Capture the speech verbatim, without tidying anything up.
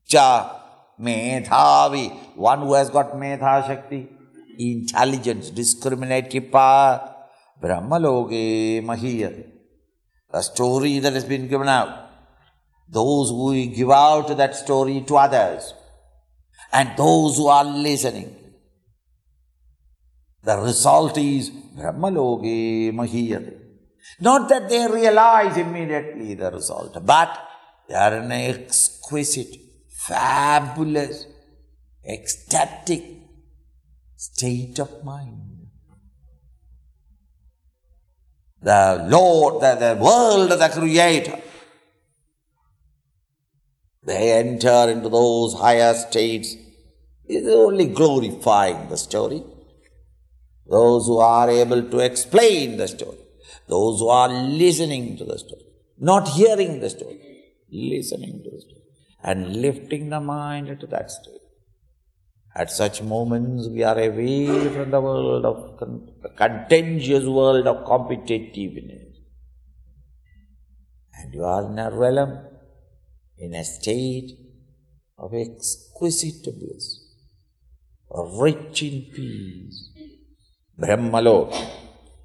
cha medhavi, one who has got medha shakti, intelligence, discriminative power, brahmaloge mahiyate. The story that has been given out, those who give out that story to others, and those who are listening, the result is brahmaloge mahiyate. Not that they realize immediately the result, but they are in an exquisite, fabulous, ecstatic state of mind. The Lord, the, the world, the Creator, they enter into those higher states. It is only glorifying the story. Those who are able to explain the story, those who are listening to the story, not hearing the story, listening to the story, and lifting the mind into that state. At such moments, we are away from the world of con- the contentious world of competitiveness. And you are in a realm, in a state of exquisite bliss, rich in peace. Brahmalok.